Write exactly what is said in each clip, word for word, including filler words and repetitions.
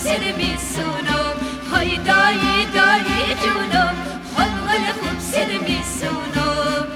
سر میسونم های دایی دایی جونم خلقل خوب سر میسونم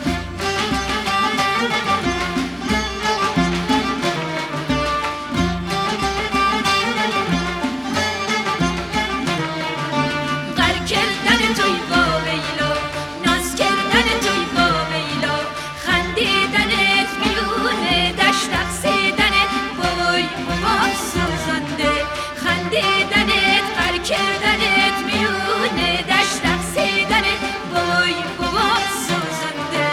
غر کردن توی با ویلا ناز کردن توی با ویلا خندیدنت میونه دشت اقصیدنت وای بابا سوزنده خندیدنت غر کردنت میونه دشت اقصیدنت وای بابا سوزنده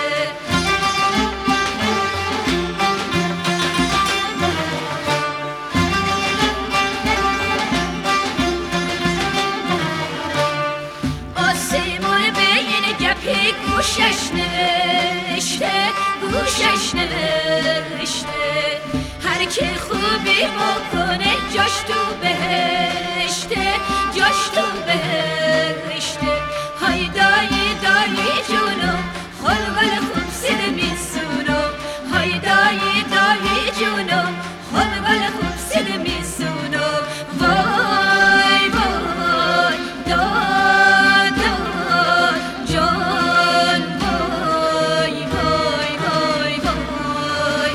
آسیمان بین گپی گوشش نوشته گوشش نوشته هر که خوبی بکنه جاش تو بهشته جاش تو بهشته های دایی دایی جونم خلقل خوب سر میسونم های دایی دایی جونم خلقل خوب سر میسونم وای وای داد داد جان وای وای وای وای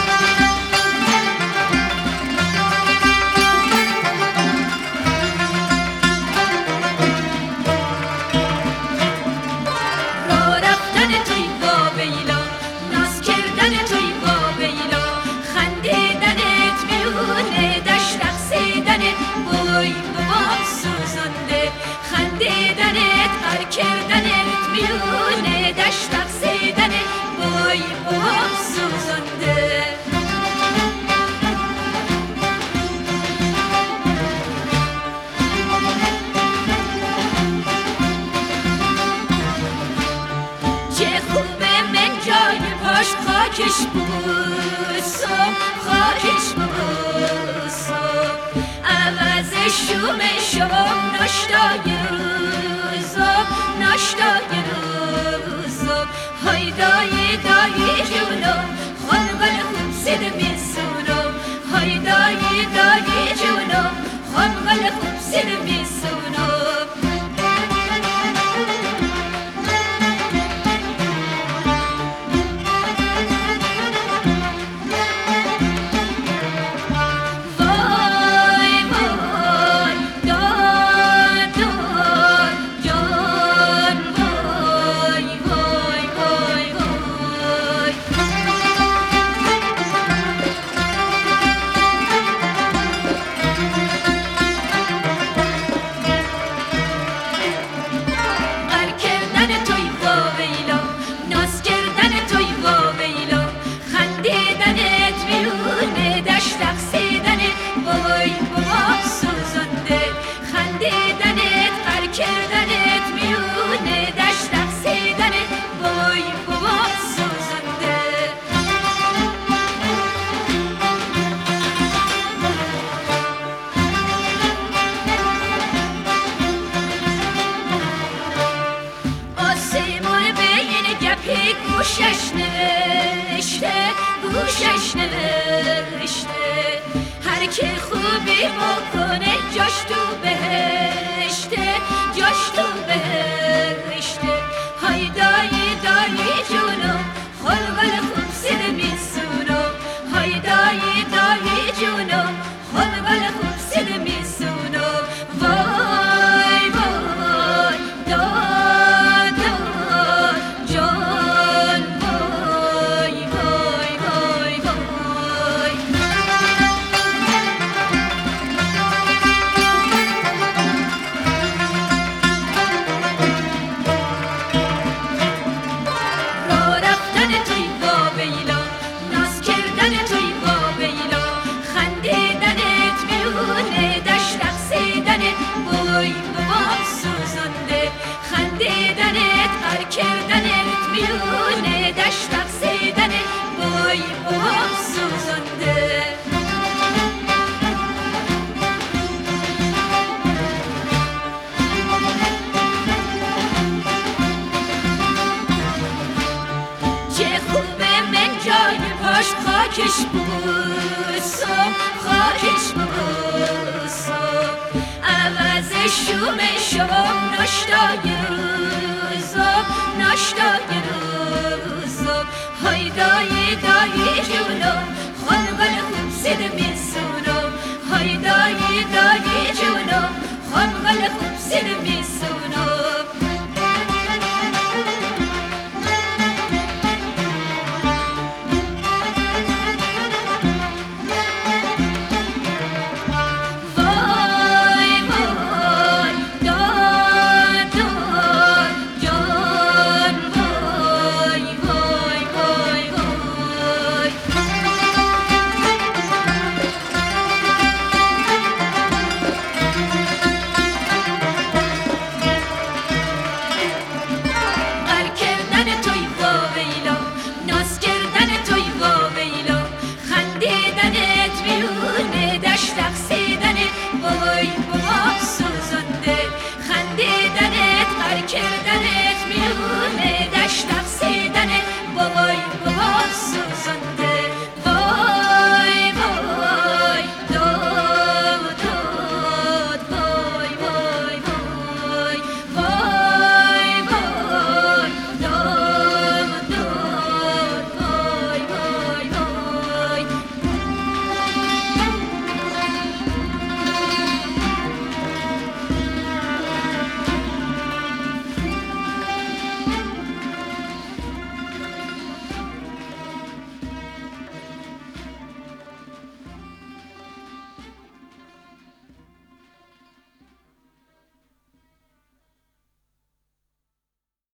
راه رفتن توی با ویلا ناز کردن توی با ویلا خندیدنت میونه دشت اقصیدنت وای بابا سوزنده خندیدنت غر کردنت میونه دشت اقصیدنت وای بابا سوزنده چه خوبه من جای پاش خاکش بوسم خاکش بوسم عوض شوم شوم ناشتای روزم ناشتای روزم های دایی دایی جونم خلقل خوب سر میسونم های دایی دایی جونم خلقل خوب سر میسونم وای وای داد داد جان وای وای وای وای غر کردن توی با ویلا ناز کردن توی با ویلا خندیدنت میونه دشت اقصیدنت وای بابا سوزنده خندیدنت غر کردنت میونه دشت اقصیدنت وای بابا سوزنده آسیمان بین گپی گوشش نوشته گوشش نوشته هر که خوبی بکنه جاش تو بهشته جاش تو بهشته های دایی دایی جونم خلقل خوب سر میسونم های دایی دایی جونم خلقل خوب سر میسونم وای وای داد داد جان وای وای وای وای راه رفتن توی با ویلا ناز کردن توی با ویلا خندیدنت میونه دشت اقصیدنت وای بابا سوزنده خندیدنت غر کردنت میونه دشت اقصیدنت وای بابا سوزنده چه خوبه من جای پاش خاکش بوسم خاکش بوسم مشو مشو ناشتای روزا ناشتای روزا های دایی دایی جونو خانقل خوب سید میسونو های دایی دایی جونو خانقل خوب سید میسونو